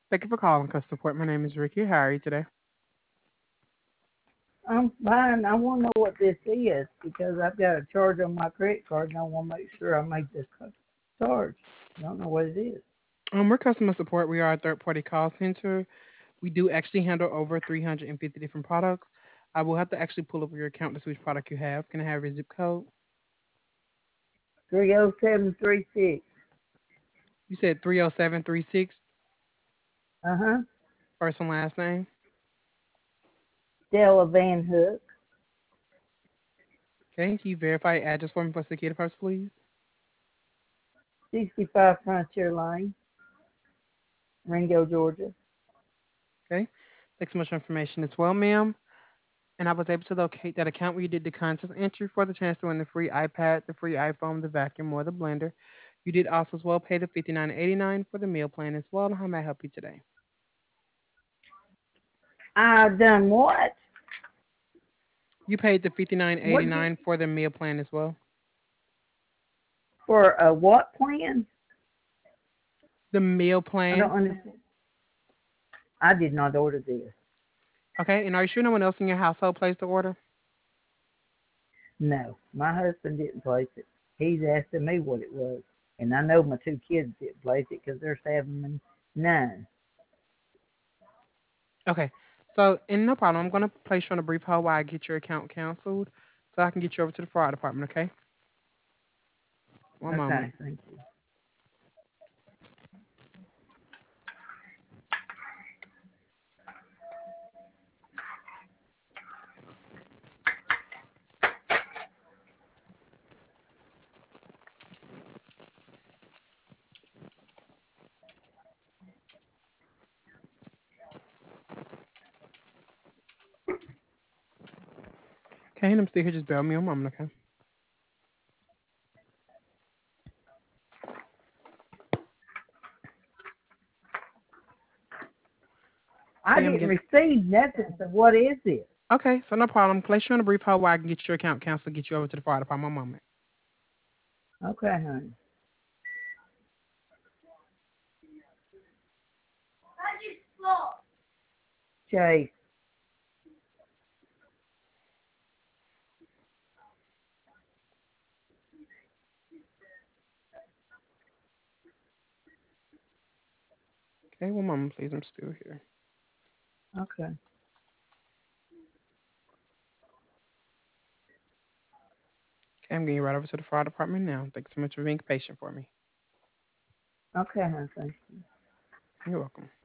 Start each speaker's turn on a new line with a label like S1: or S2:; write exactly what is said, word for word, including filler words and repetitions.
S1: Thank you for calling Customer Support. My name is Ricky. How are you today?
S2: I'm fine. I want to know what this is because I've got a charge on my credit card and I want to make sure I make this co- charge. I don't know what it is.
S1: Um, we're customer support. We are a third-party call center. We do actually handle over three hundred fifty different products. I will have to actually pull up your account to see which product you have. Can I have your zip code?
S2: three oh seven three six.
S1: You said three oh seven three six,
S2: Uh huh.
S1: first and last name.
S2: Stella Van Hook,
S1: Okay, can you verify your address for me for security purpose, please?
S2: sixty-five Frontier Lane, Ringo, Georgia.
S1: Okay, thanks so much for information as well, ma'am. And I was able to locate that account where you did the contest entry for the chance to win the free iPad, the free iPhone, the vacuum, or the blender. You did also as well pay the fifty-nine eighty-nine for the meal plan as well. How may I help you today?
S2: I done what?
S1: You paid the fifty-nine
S2: What did,
S1: eighty-nine for the meal plan as well.
S2: for a what plan?
S1: The meal
S2: I don't
S1: plan.
S2: understand. I did not order this.
S1: Okay, and are you sure no one else in your household placed the order?
S2: No, my husband didn't place it. He's asking me what it was, and I know my two kids didn't place it because they're seven and nine.
S1: Okay, so and no problem. I'm gonna place you on a brief hold while I get your account canceled, so I can get you over to the fraud department. Okay, one moment.
S2: Okay, thank you.
S1: Okay, and I'm still here. Just bear with me a moment. Okay.
S2: I
S1: Okay, I'm
S2: didn't
S1: getting.
S2: receive nothing, so what is it?
S1: Okay, so no problem. Place you on a brief hold while I can get your account canceled, get you over to the fraud department. One moment.
S2: Okay, honey. Chase,
S1: Okay, one moment, please. I'm still here.
S2: okay.
S1: Okay, I'm getting right over to the fraud department now. Thanks so much for being patient for me.
S2: Okay, honey, thank you.
S1: You're welcome.